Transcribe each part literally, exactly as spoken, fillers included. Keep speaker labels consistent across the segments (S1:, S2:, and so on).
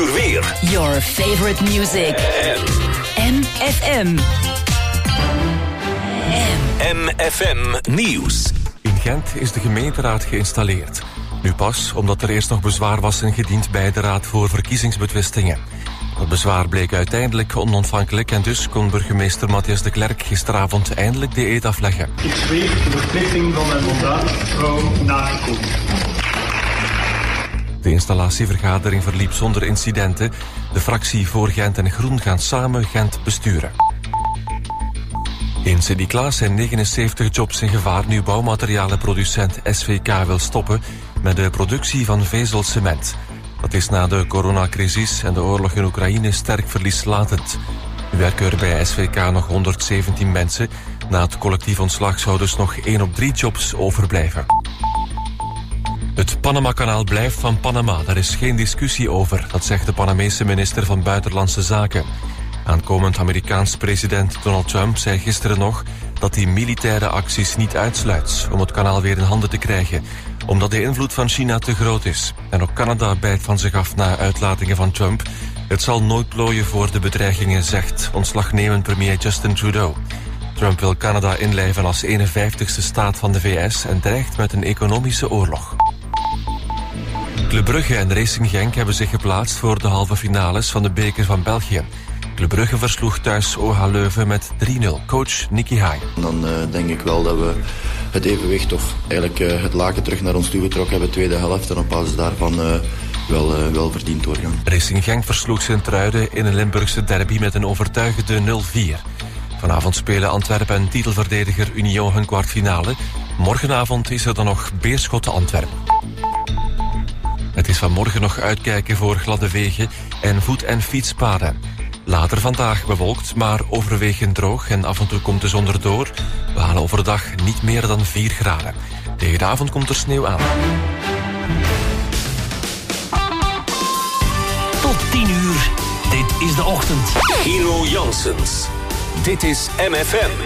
S1: uur weer.
S2: Your favorite music. M F M.
S1: M F M Nieuws.
S3: In Gent is de gemeenteraad geïnstalleerd. Nu pas, omdat er eerst nog bezwaar was ingediend bij de Raad voor Verkiezingsbetwistingen. Het bezwaar bleek uiteindelijk onontvankelijk en dus kon burgemeester Matthias de Klerk gisteravond eindelijk de eed afleggen.
S4: Ik zweer de verplichting van mijn mandaat trouw na te komen.
S3: De installatievergadering verliep zonder incidenten. De fractie voor Gent en Groen gaan samen Gent besturen. In Sint-Niklaas zijn negenenzeventig jobs in gevaar nu bouwmaterialenproducent S V K wil stoppen met de productie van vezelcement. Dat is na de coronacrisis en de oorlog in Oekraïne sterk verlieslatend. Nu werken er bij S V K nog honderdzeventien mensen. Na het collectief ontslag zou dus nog één op drie jobs overblijven. Het Panama-kanaal blijft van Panama. Daar is geen discussie over, dat zegt de Panamese minister van Buitenlandse Zaken. Aankomend Amerikaans president Donald Trump zei gisteren nog dat hij militaire acties niet uitsluit om het kanaal weer in handen te krijgen, omdat de invloed van China te groot is. En ook Canada bijt van zich af na uitlatingen van Trump. Het zal nooit plooien voor de bedreigingen, zegt ontslagnemend premier Justin Trudeau. Trump wil Canada inlijven als eenenvijftigste staat van de V S en dreigt met een economische oorlog. Club Brugge en Racing Genk hebben zich geplaatst voor de halve finales van de beker van België. Club Brugge versloeg thuis O H Leuven met drie nul. Coach Nicky Haai.
S5: Dan uh, denk ik wel dat we het evenwicht of eigenlijk uh, het laken terug naar ons toe getrokken hebben, tweede helft. En op basis daarvan uh, wel, uh, wel verdiend doorgaan.
S3: Racing Genk versloeg Sint-Truiden in een Limburgse derby met een overtuigende nul vier. Vanavond spelen Antwerpen en titelverdediger Union hun kwartfinale. Morgenavond is er dan nog Beerschot Antwerpen. Het is vanmorgen nog uitkijken voor gladde wegen en voet- en fietspaden. Later vandaag bewolkt, maar overwegend droog en af en toe komt de zon erdoor. We halen overdag niet meer dan vier graden. Tegen de avond komt er sneeuw aan.
S1: Tot tien uur, dit is de ochtend. Hero Janssens, dit is M F M.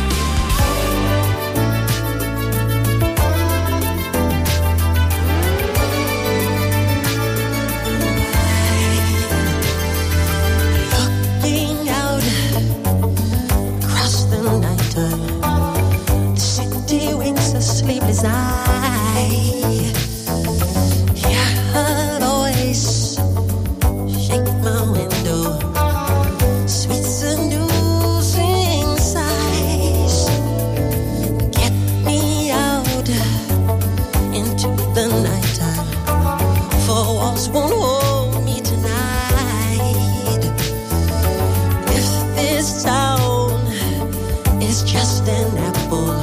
S6: Sleepless eye, hear her voice, shake my window, sweet seducing sighs, get me out into the nighttime, for walls won't hold me tonight. If this town is just an apple,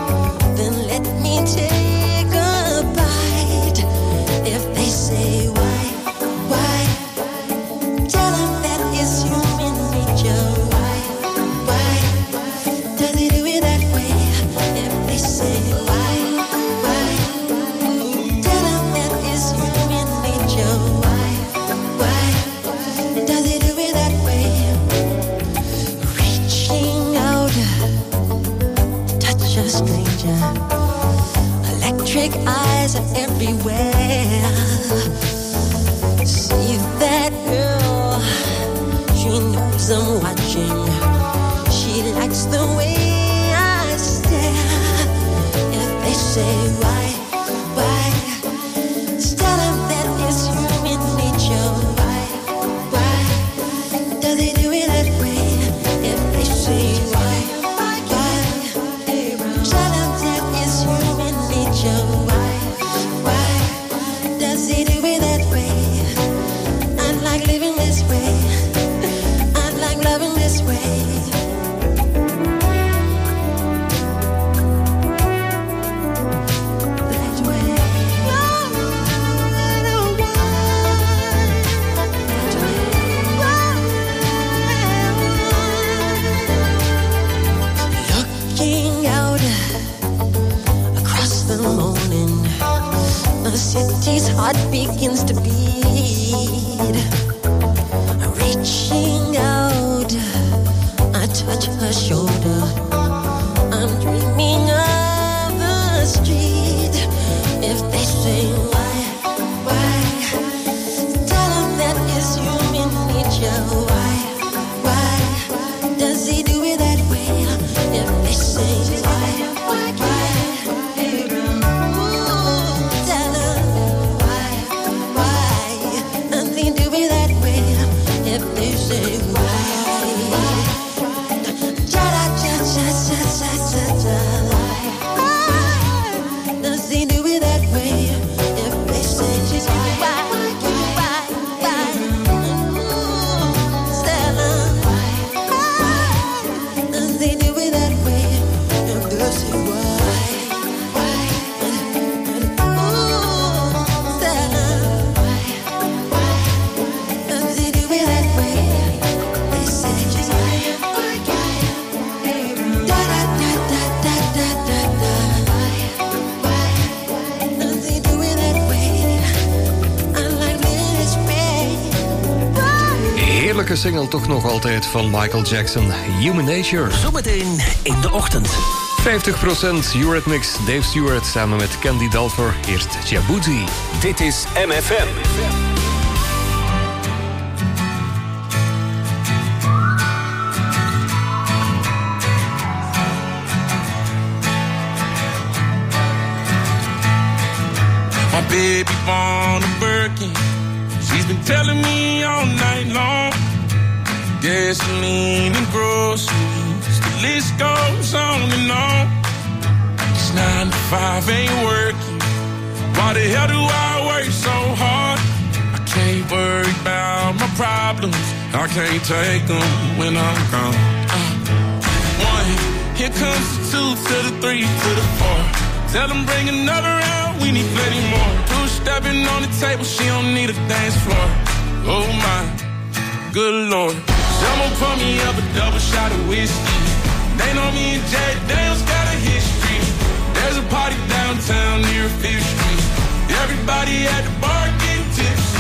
S6: take a bite. If they say why, why, tell them that it's human nature. Why, why, does he do it that way? If they say why, why, tell them that it's human nature. Why, why, does he do it that way? Reaching out, touch a stranger. Electric eyes are everywhere. See that girl, she knows I'm watching. She likes the way I stare. If they say why, why, tell them that it's human nature. Why, why, does he do it that way? If they say why, why, tell them that it's human nature. Why, why does he do it that way? I like living this way. I like loving this way. That way. Oh, I don't want that way. Looking out across the morning, the city's heart begins to beat. Reaching out, I touch her shoulder. I'm dreaming of the street. If they say why, why, tell them that it's you.
S7: zwakke single toch nog altijd van Michael Jackson, Human Nature.
S1: Zometeen in de ochtend.
S7: vijftig procent Eurythmics, Dave Stewart samen met Candy Dulfer. Eerst Djibouti.
S1: Dit is M F M.
S8: My baby born a Birkin. She's been telling me all night long. Gasoline and groceries, the list goes on and on. It's nine to five ain't working. Why the hell do I work so hard? I can't worry about my problems. I can't take them when I'm gone. Uh, one, here comes the two to the three to the four. Tell them bring another round, we need plenty more. Two stepping on the table, she don't need a dance floor. Oh my, good lord. Someone pour me up a double shot of whiskey. They know me and Jack Daniels got a history. There's a party downtown near Fifth Street. Everybody at the bar getting tipsy.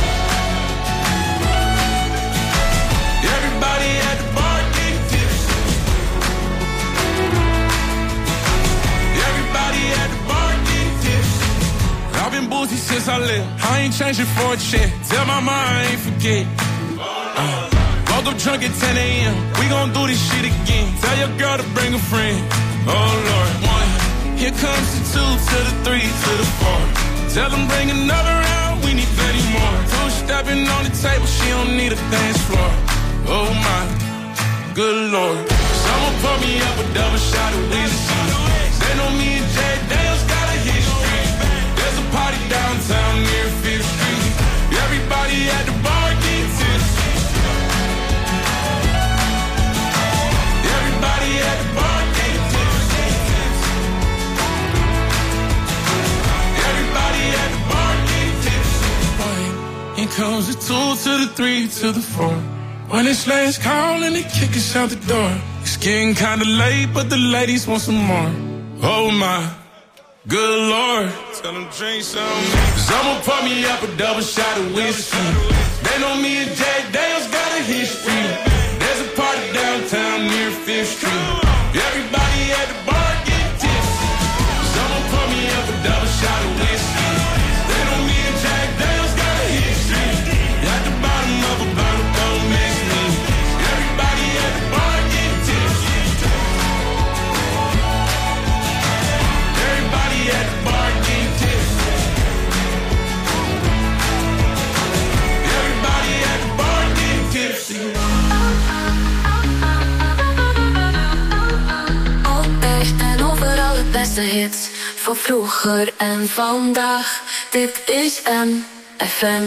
S8: Everybody at the bar getting tipsy. Everybody at the bar getting tipsy. I've been boozy since I left. I ain't changing for a check. Tell my mom I ain't forget. Uh, woke up drunk at ten a.m. We gon' do this shit again. Tell your girl to bring a friend. Oh Lord, one. Here comes the two to the three to the four. Tell them bring another round. We need plenty more. Two stepping on the table. She don't need a dance floor. Oh my, good lord. Someone pour me up a double shot of whiskey. They know me and Jack Daniels got a history. There's a party downtown near Fifth Street. Everybody at the bar getting tipsy. Everybody at the bar getting tipsy. Everybody at the bar getting tipsy. Here comes the two to the three to the four. When it's last call and they kick us out the door. It's getting kinda late, but the ladies want some more. Oh my, good lord. Tell them drink some. Someone pour me up a double shot of whiskey. They know me and Jack Daniels got a history. There's a party downtown near Fifth Street. Everybody at the bar getting tipsy. Someone pour me up a double shot of whiskey. They know me and Jack Daniels got a history. At the bottom of a bottle, don't mix me. Everybody at the bar getting tipsy. Everybody at the bar getting tipsy. Everybody at the bar getting tipsy.
S9: Altijd en overal het beste hits. Van vroeger en vandaag. Dit is M F M.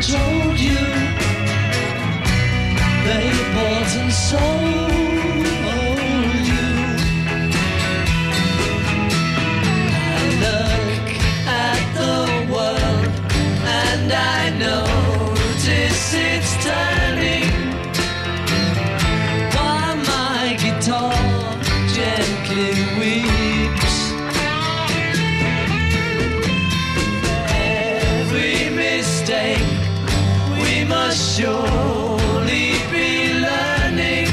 S10: told you they bought and sold you. I look at the world and I notice it's turning, while my guitar gently weeps. Every mistake we must surely be learning.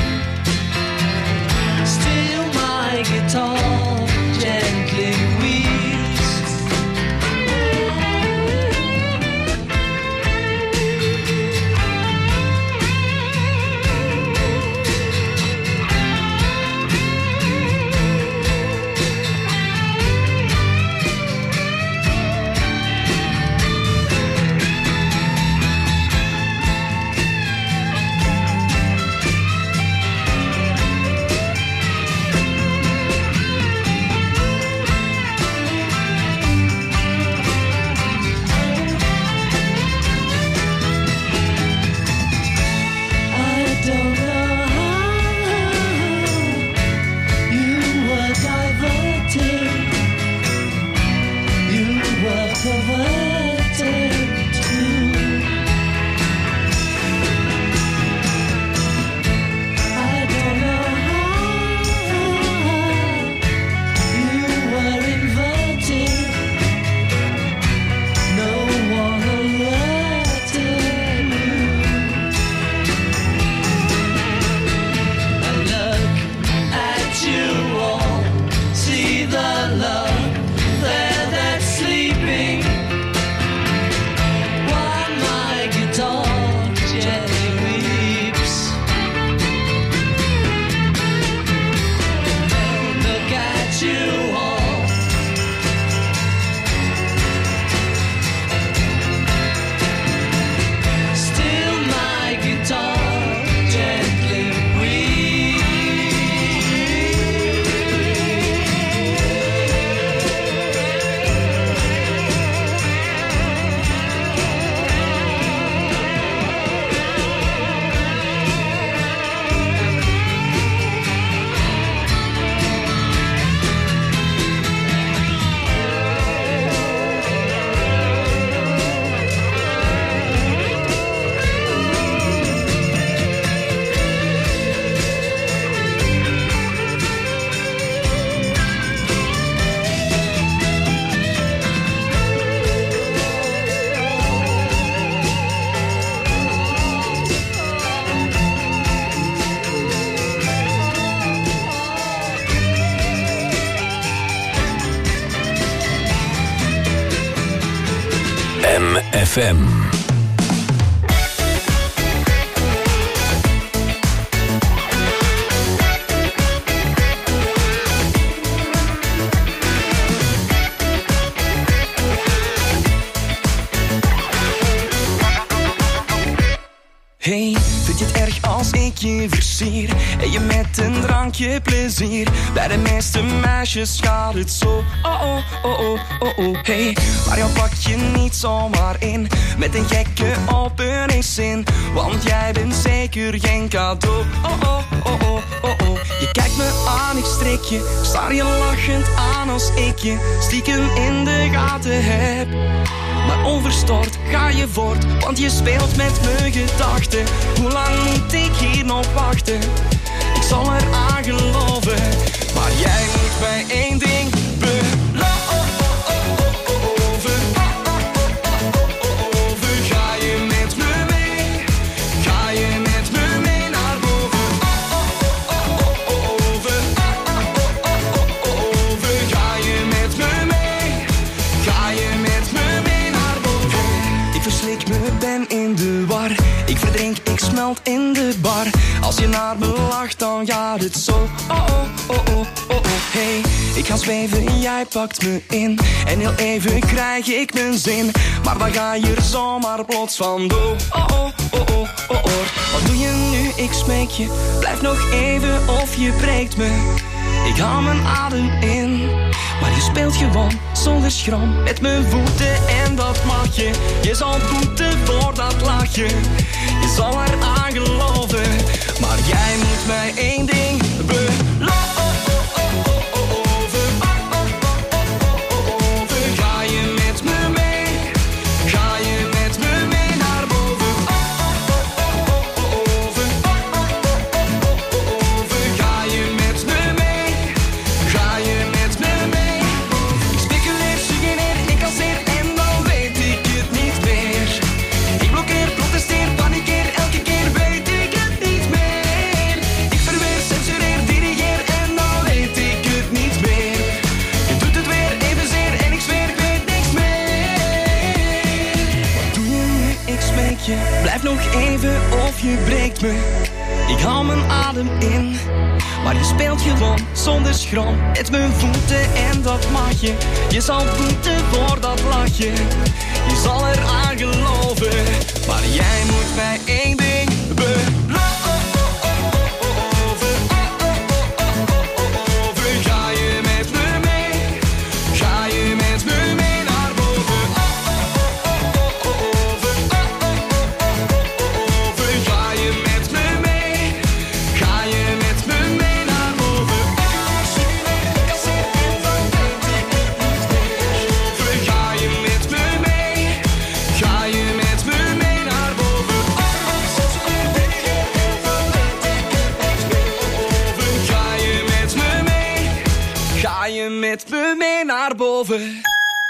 S10: Still my guitar gently weeps.
S1: M F M.
S11: Hey, vind je het erg als ik je versier en je met een drankje plezier? Bij de meeste meisjes gaat het zo, oh oh, oh oh, oh oh. Hey, maar jou pak je niet zomaar in met een gekke openingszin, want jij bent zeker geen cadeau, oh oh, oh oh, oh oh. Je kijkt me aan, ik strik je, staar je lachend aan als ik je stiekem in de gaten heb. Maar onverstoord ga je voort, want je speelt met mijn gedachten. Hoe lang moet ik hier nog wachten? Ik zal er aan geloven, maar jij moet mij één ding beloven. Ga je met me mee? Ga je met me mee naar boven? Ga je met me mee? Ga je met me mee? Ik verslik me, ben in de war. Ik verdrink, ik smelt in de bar. Als je naar me lacht, dan gaat het zo. Oh oh, oh oh, oh oh. Hey, ik ga zweven, jij pakt me in. En heel even krijg ik mijn zin. Maar dan ga je er zomaar plots van door. Oh oh, oh oh, oh oh. Wat doe je nu, ik smeek je. Blijf nog even of je breekt me. Ik haal mijn adem in, maar je speelt gewoon zonder schram met mijn voeten en dat mag je. Je zal boeten voor dat lachje, je zal er aan geloven. Maar jij moet mij één ding beloven. Ga je met me mee? Ga je met me mee naar boven? Ga je met me mee? Ga je met me mee? Ik speculeer, suggereer, ik kasseer en dan weet ik het niet meer. Ik blokkeer, protesteer, panikeer, elke keer weet ik het niet meer. Ik verweer, censureer, dirigeer en dan weet ik het niet meer. Je doet het weer evenzeer en ik zweer, ik weet niks meer. Wat doe je nu? Ik smeek je, blijf nog even of je breekt me. Ik haal mijn adem in, maar je speelt gewoon zonder schram met mijn voeten en dat mag je. Je zal boeten voor dat lachje, je zal er aan geloven. Maar jij moet mij één ding beloven. Ga je met me mee? Ga je met me mee naar boven? Ga je met me mee? Ga je met me mee naar boven? Ga je met me mee? Ga je met me mee naar boven? Ga je met me mee? Ga je met me mee naar boven?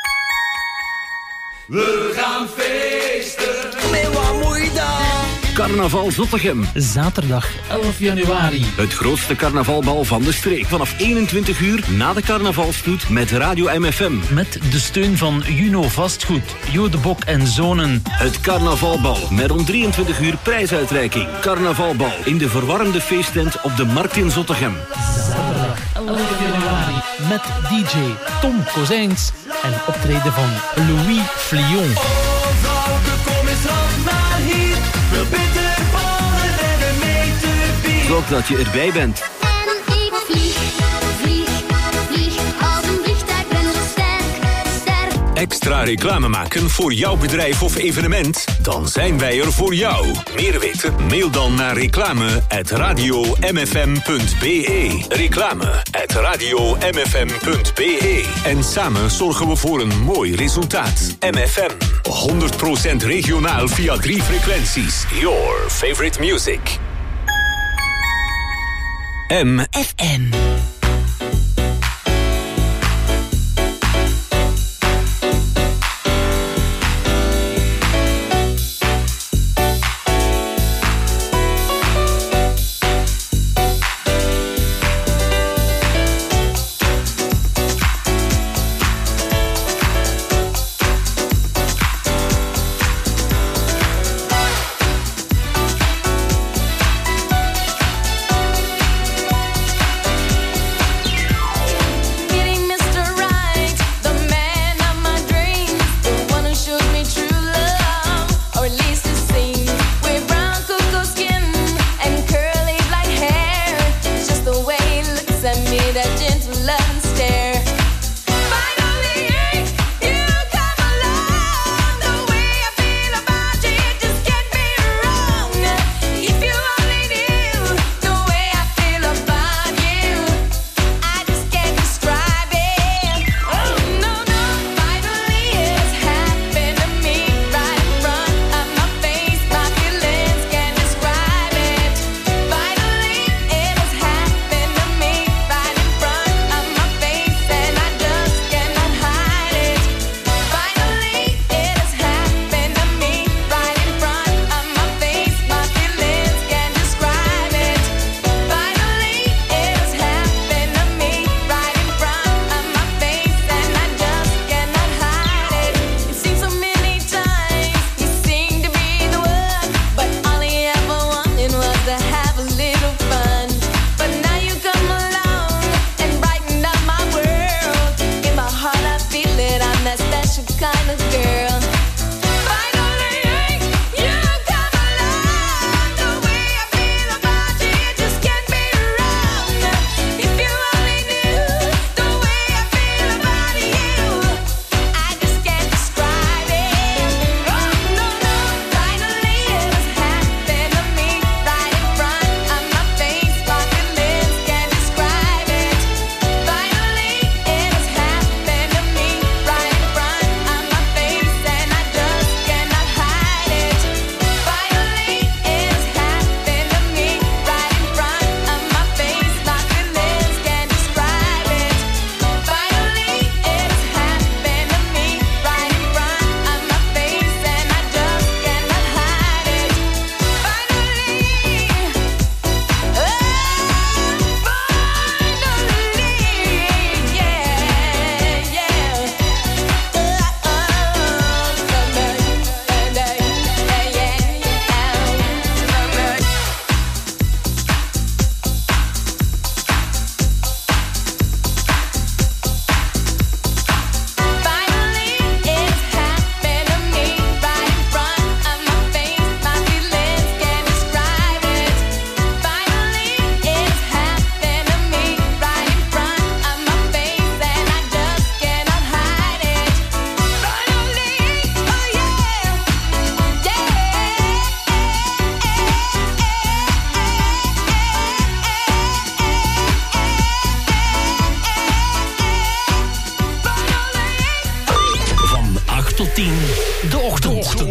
S10: We gaan feesten.
S11: Nee, wat moet je dan?
S12: Carnaval Zottegem.
S13: Zaterdag elf januari.
S12: Het grootste carnavalbal van de streek. Vanaf eenentwintig uur na de carnavalstoet met Radio M F M.
S13: Met de steun van Juno Vastgoed, Jo de Bok en Zonen.
S12: Het carnavalbal met om drieëntwintig uur prijsuitreiking. Carnavalbal in de verwarmde feesttent op de Markt in Zottegem.
S13: Zaterdag elf januari. Met D J Tom Kozijns en optreden van Louis Flion.
S10: Oh, vrouwke, kom eens af naar hier. Wil bitter ballen en een meter bier.
S12: Zorg dat je erbij bent.
S14: En ik vlieg, vlieg, vlieg. Als een vliegtuig ben zo sterk, sterk.
S1: Extra reclame maken voor jouw bedrijf of evenement? Dan zijn wij er voor jou. Meer weten? Mail dan naar reclame at radio m f m punt b e. Reclame at radio m f m punt b e. En samen zorgen we voor een mooi resultaat. M F M. honderd procent regionaal via drie frequenties. Your favorite music. M F M.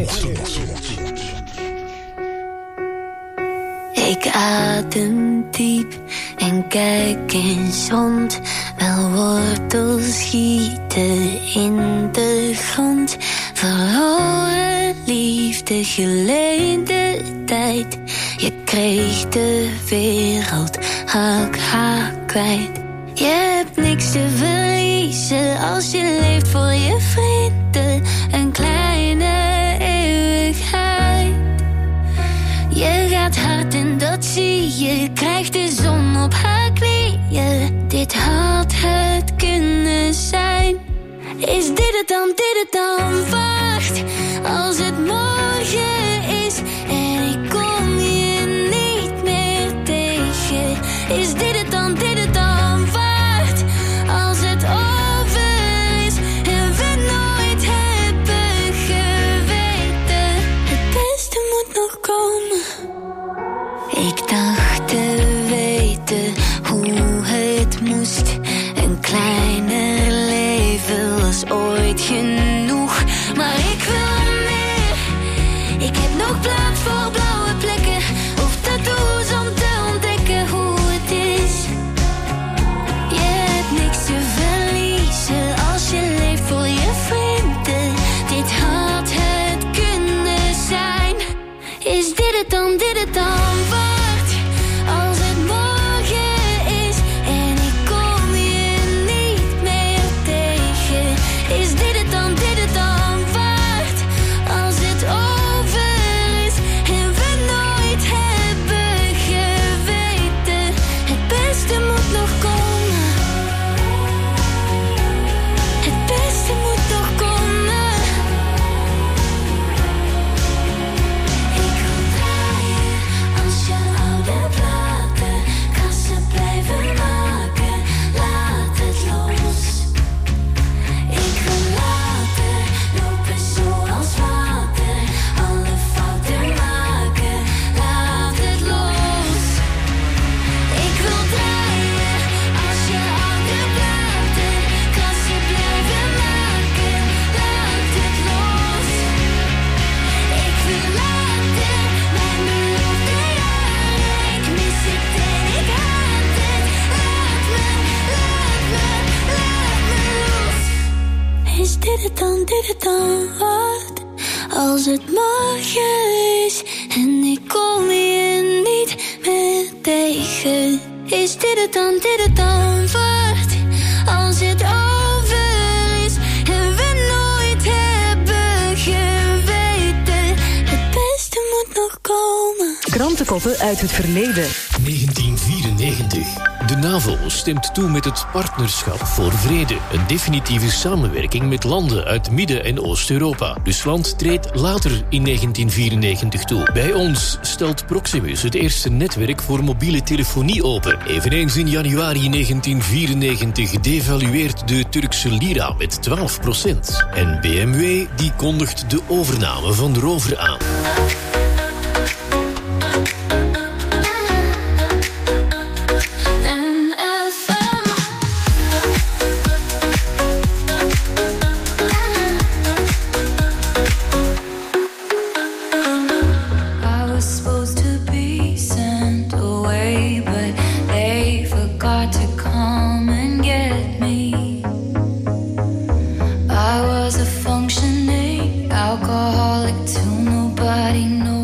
S9: Ik adem diep en kijk eens rond. Wel wortels schieten in de grond. Verloren liefde, geleende tijd. Je kreeg de wereld, raak haar kwijt. Je hebt niks te verliezen als je leeft voor je vrienden. Een kleine eeuwigheid. Je gaat hard en dat zie je. Krijgt de zon op haar knieën. Dit had het kunnen zijn. Is dit het dan, dit het dan? Wacht, als het morgen is en ik kom je niet meer tegen. Is dit het dan, dit het dan? Wacht, als het over is en we nooit hebben geweten. Het beste moet nog komen. Ik dacht te weten hoe het moest. Een kleiner leven was ooit genoeg. Maar ik wil meer. Ik heb nog plaats voor blauwe plekken of tattoos om te ontdekken hoe het is. Je hebt niks te verliezen als je leeft voor je vrienden. Dit had het kunnen zijn. Is dit het dan, dit het dan? Wacht, als het morgen is en ik kom je niet meer tegen. Is dit het dan, dit het dan? Wacht, als het over is en we nooit hebben geweten. Het beste moet nog komen. Het beste moet nog komen. Ik wil draaien als je oude platen. Kassen blijven maken, laat het los. Ik wil laten lopen zoals water. Alle fouten maken, laat het los. Ik wil draaien als je oude platen. Kassen blijven maken, laat het los. Ik wil laten mijn belofte jaren. Ik mis het en ik haat het. Laat me, laat me, laat me los. Is dit het dan, dit het dan? Wat als het morgen is en ik kom je niet meer tegen? Is dit het dan, dit het dan? Wat als het over is en we nooit hebben geweten? Het beste moet nog komen.
S2: Krantenkoppen uit het verleden.
S15: negentien vierennegentig. De NAVO stemt toe met het Partnerschap voor Vrede. Een definitieve samenwerking met landen uit Midden- en Oost-Europa. Rusland treedt later in negentien vierennegentig toe. Bij ons stelt Proximus het eerste netwerk voor mobiele telefonie open. Eveneens in januari negentien vierennegentig devalueert de Turkse lira met twaalf procent. En B M W die kondigt de overname van Rover aan.
S9: Alcoholic till nobody knows.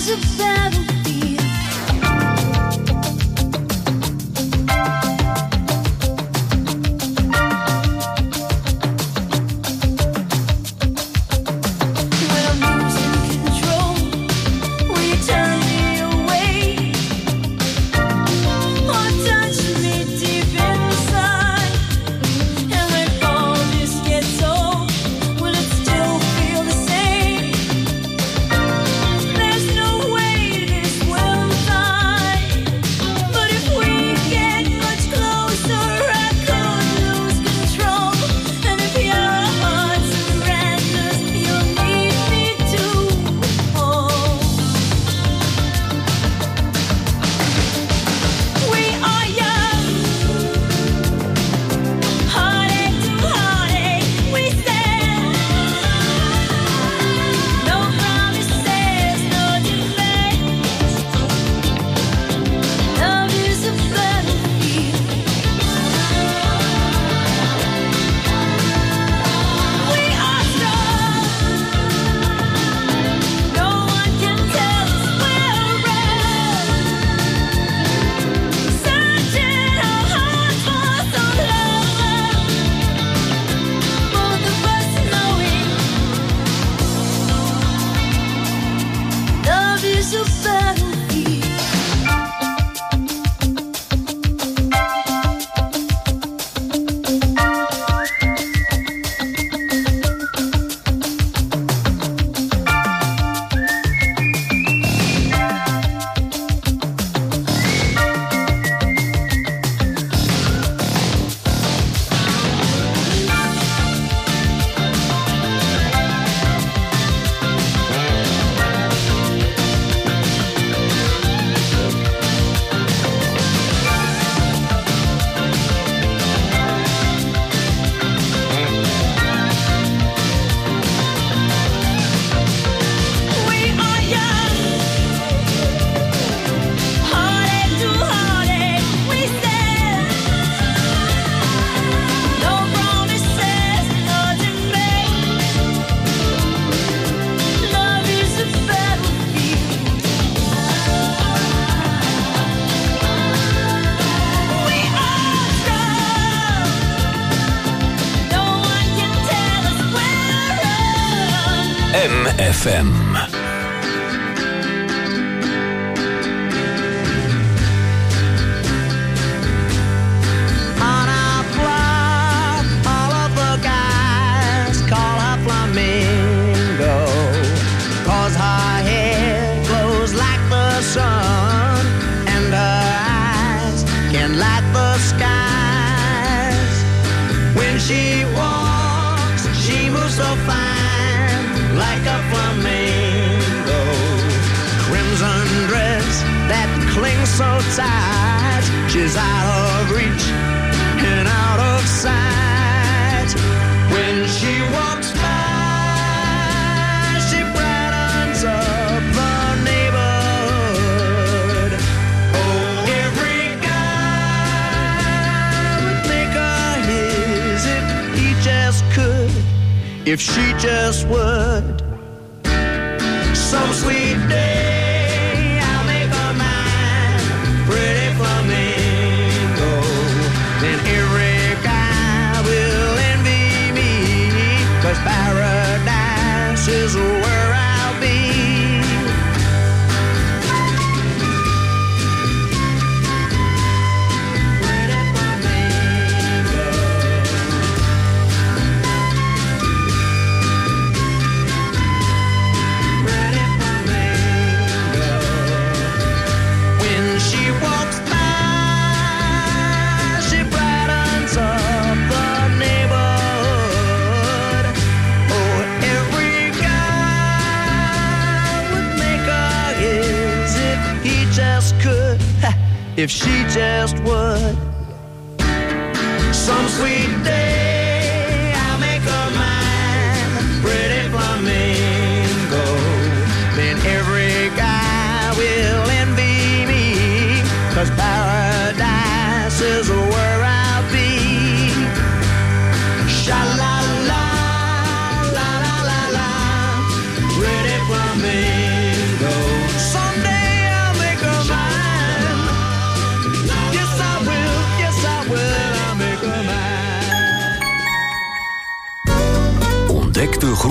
S6: is a battlefield. When I'm losing control, will you turn me away or touch me deep inside? And when all this gets old, will it still feel the same? There's no way this will die. But if we get much closer, I could lose control. And if your heart surrenders, you'll need me to hold. We are young, heartache to heartache, we stand. No promises, no demands. Love is a battlefield. We are strong. No one can tell us we're wrong. Searching our hearts for some love. Both of us knowing love is a battlefield. We are young, heartache to heartache, we stand. No promises, no demands. Love is a battlefield. We are strong. No one can tell us we're wrong.
S1: M F M.
S10: On our block, all of the guys call her Flamingo, 'cause her hair glows like the sun, and her eyes can light the skies. When she walks, she moves so fine, like a flamingo. Crimson dress that clings so tight, she's out of reach and out of sight. When she walks by, she brightens up the neighborhood. Oh, every guy would make her his if he just could, if she just would. Some sweet day I'll make her mine, pretty flamingo. Then every guy will envy me, 'cause paradise is where I'll be. Pretty flamingo. Pretty flamingo. When she walks by, she brightens up the neighborhood. Oh, every guy would make her his if he just could, ha, if she just would. Some sweet day I'll make her mine, pretty flamingo. Then every guy will envy me, 'cause paradise is where I'll be. Sha-la-la, la-la-la-la, pretty flamingo. So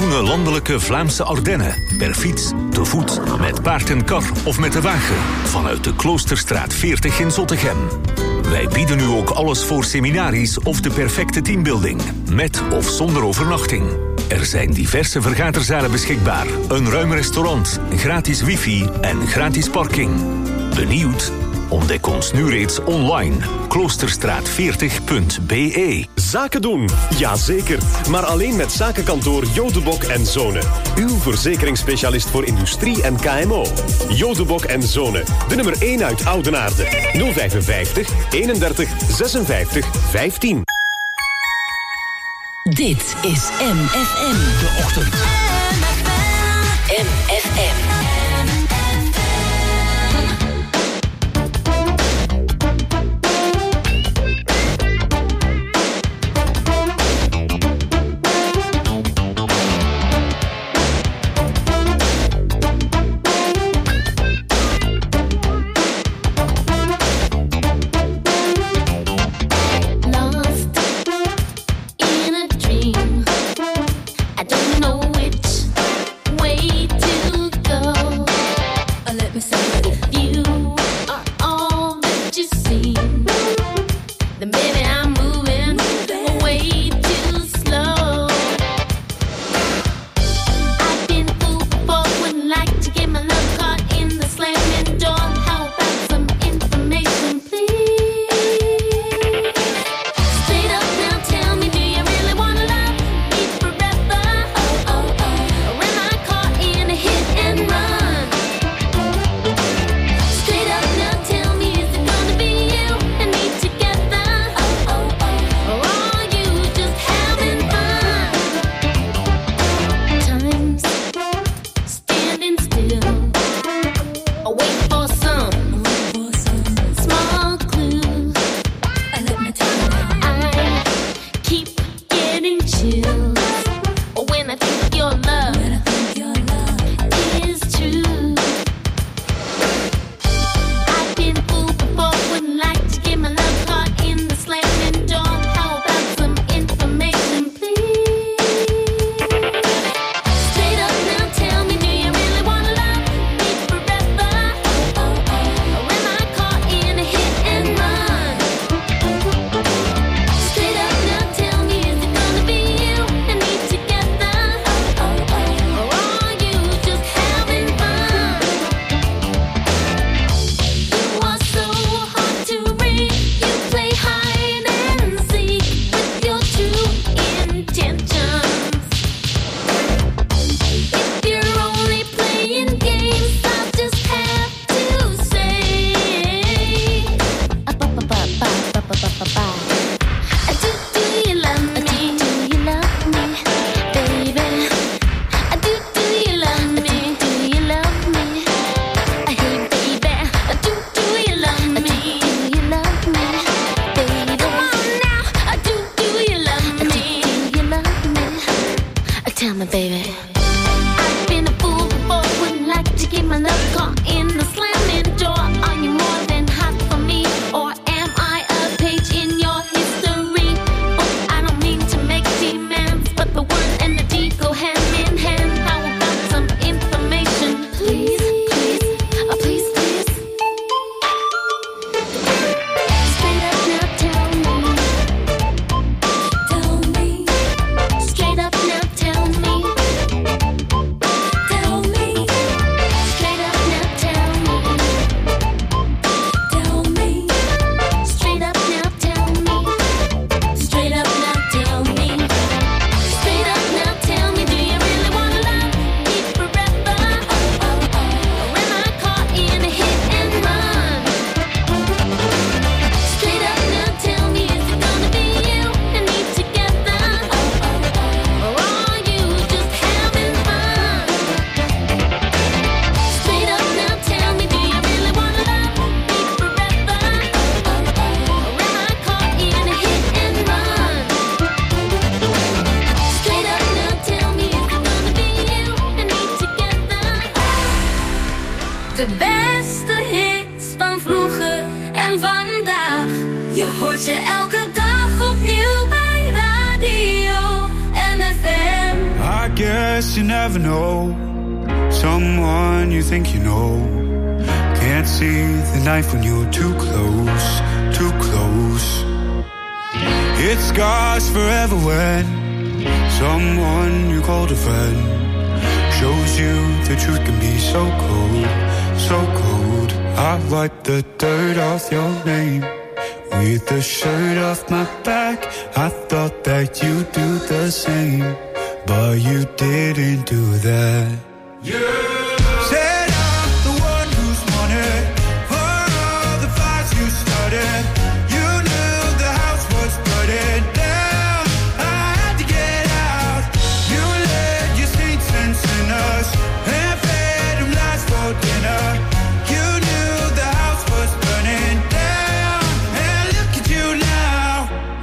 S1: groene landelijke Vlaamse Ardennen. Per fiets, te voet, met paard en kar of met de wagen. Vanuit de Kloosterstraat veertig in Zottegem. Wij bieden u ook alles voor seminaries of de perfecte teambuilding. Met of zonder overnachting. Er zijn diverse vergaderzalen beschikbaar. Een ruim restaurant, gratis wifi en gratis parking. Benieuwd? Ontdek ons nu reeds online. kloosterstraat veertig punt b e.
S16: Zaken doen, jazeker. Maar alleen met zakenkantoor Jodebok en Zonen. Uw verzekeringsspecialist voor industrie en K M O. Jodebok en Zonen, de nummer één uit Oudenaarde. nul vijfenvijftig, eenendertig, zesenvijftig, vijftien.
S2: Dit is M F M. De ochtend. M F M.
S17: De beste hits van vroeger en vandaag. Je hoort ze elke dag opnieuw bij Radio M F M.
S8: I guess
S18: guess you never know someone you think you know. Can't see the knife when you're too close, too close. It scars forever when someone you called a friend shows you the truth can be so cold, so cold. I wipe the dirt off your name with the shirt off my back. I thought that you'd do the same, but you didn't do that. Yeah. Said I'm the one who's wanted for all the fights you started. You knew the house was burning down. I had to get out. You led your saints and sinners and fed them lies for dinner. You knew the house was burning down, and look at you now.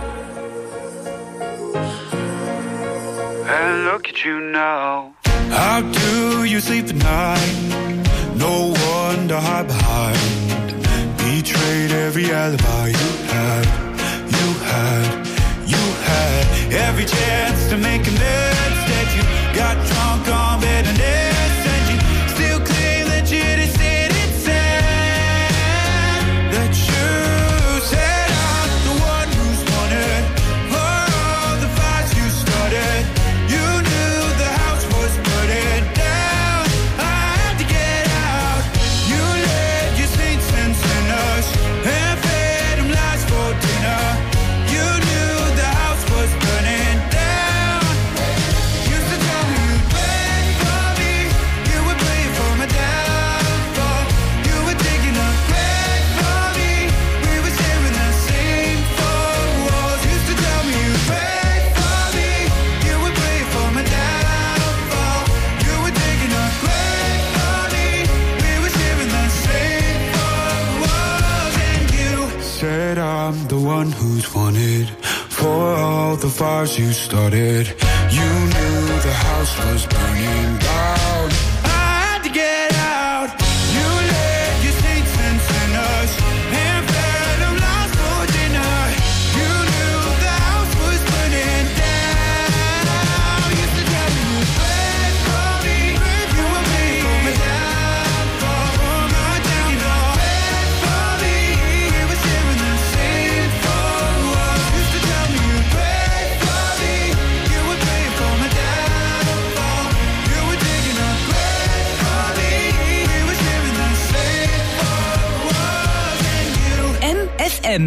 S18: And look at you now. How do you sleep at night? No one to hide behind. Betrayed every alibi you had, you had, you had. Every chance to make amends. Instead you got drunk on bitterness, and you still claim that you just didn't say that you said I'm the one who's wanted for all the fights you started. You knew the house was burning down. I had to get out. You led your saints and sinners and fed them lies for dinner. You knew the house was burning down. Used to tell me you'd wait for me. You would play for my downfall. You were digging a grave for me. We were sharing the same four walls. Used to tell me you'd wait for me. You would play for my downfall. You were digging a grave for me. We were sharing the same four walls. And you said I'm the one who's wanted for all the fires you started. You knew the house was burning down. I had to get out. You led your saints and sinners and fed them lies for dinner. You knew the house was burning down. Used to tell me you'd wait for me. You were waiting for my downfall, for my downfall. Wait for me. We were sharing the same four walls. Used to tell me you'd wait for me. You were waiting for my downfall. You were digging a grave for me. We were sharing the same four walls. And you
S19: M F M.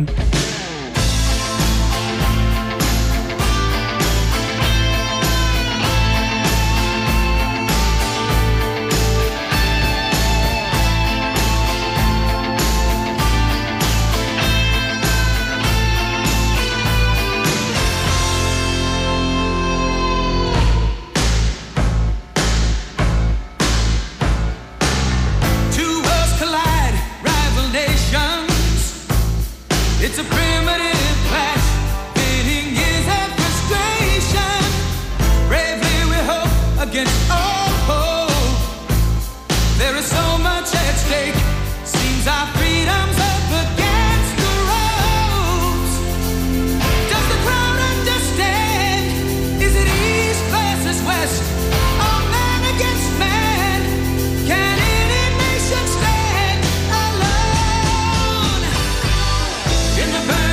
S20: Two worlds collide, rival nations. It's a primitive clash, fitting years of frustration. Bravely we hope against all hope. There is so much at stake. Seems our freedom's up against the ropes. Does the crowd understand? Is it east versus west? Or man against man? Can any nation stand alone? In the burning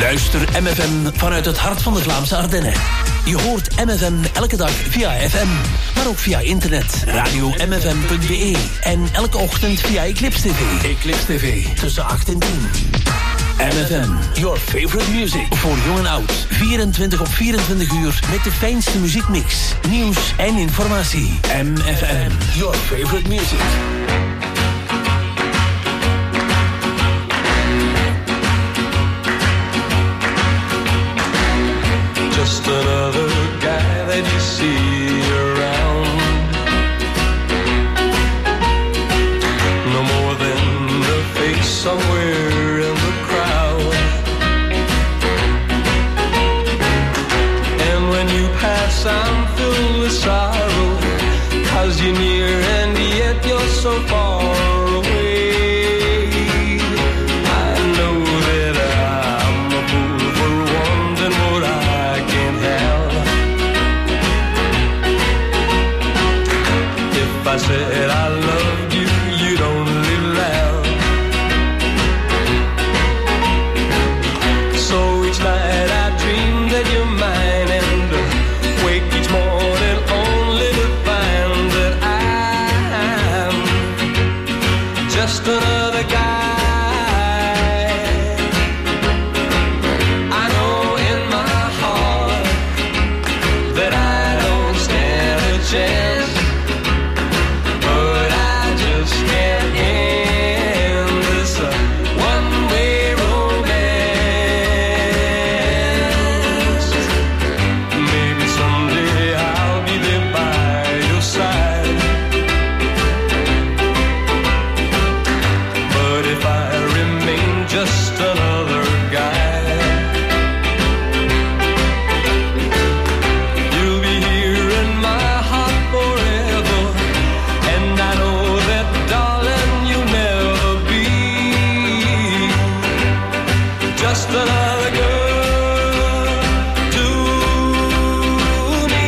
S13: Luister M F M vanuit het hart van de Vlaamse Ardennen. Je hoort M F M elke dag via F M, maar ook via internet, radio m f m punt b e en elke ochtend via Eclipse T V. Eclipse T V, tussen acht en tien. M F M, your favorite music. Voor jong en oud, vierentwintig op vierentwintig uur met de fijnste muziekmix, nieuws en informatie. M F M, your favorite music.
S19: Just another guy that you see around. No more than a face somewhere in the crowd. And when you pass, I'm filled with sorrow, 'cause you're near and yet you're so far away. I know that I'm a fool for wanting what I can't have. If I said I loved you, you'd only laugh. So each night I dream that you're mine, and wake each morning only to find that I'm just another guy. I know in my heart that I don't stand a chance, but I just can't end this uh, one-way romance. Maybe someday I'll be there by your side, but if I remain just another guy, you'll be here in my heart forever. And I know that, darling, you'll never be just another girl to me.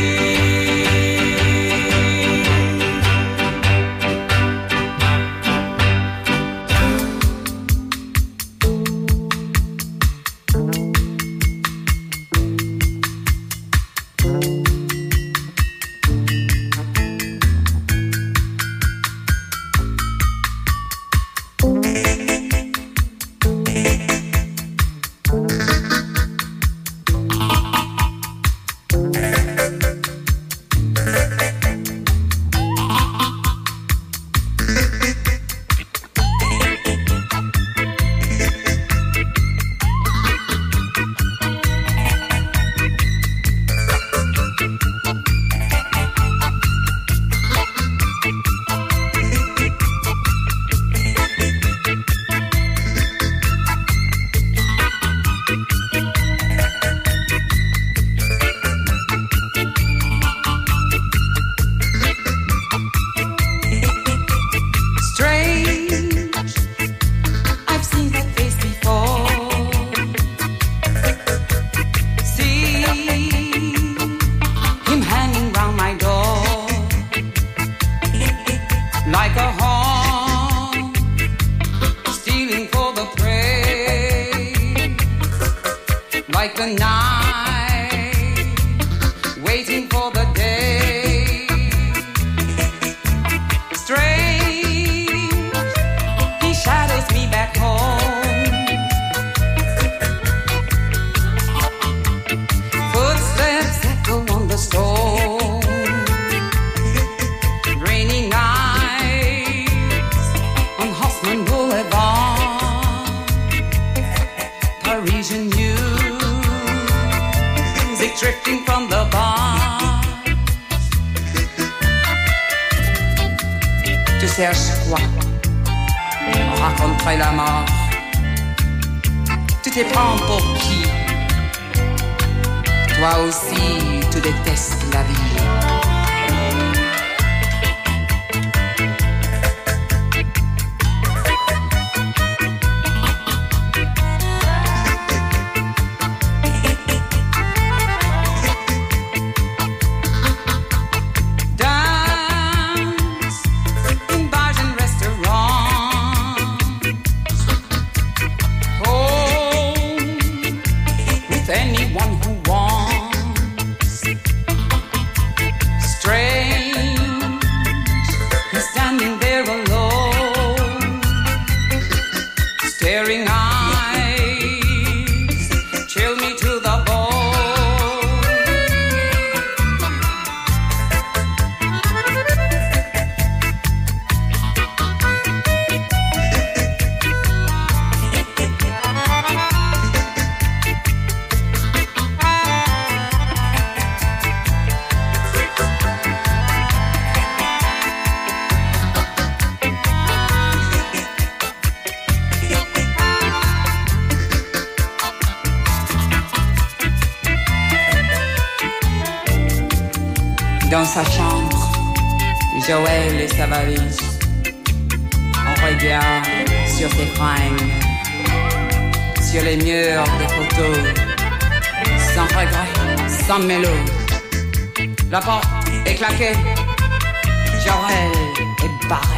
S21: Strange, I've seen that face before. See him hanging round my door like a hawk, stealing for the prey, like the night, waiting for the day. Strange, he shadows me back home. Footsteps echo on the stone. Rainy nights on Haussmann Boulevard. Parisian music drifting from the bar. Tu cherches quoi? Raconterai la mort. Tu te prends pour qui? Toi aussi, tu détestes la vie. Dance in bars and restaurants. Home
S4: with anyone who wants. Strange, he's standing there alone, staring eyes chill me to the bone. Dans sa chambre, Joël et sa valise. On regarde sur ses fringues, sur les murs des photos, sans regret, sans mélo. La porte est claquée, Joël est barré.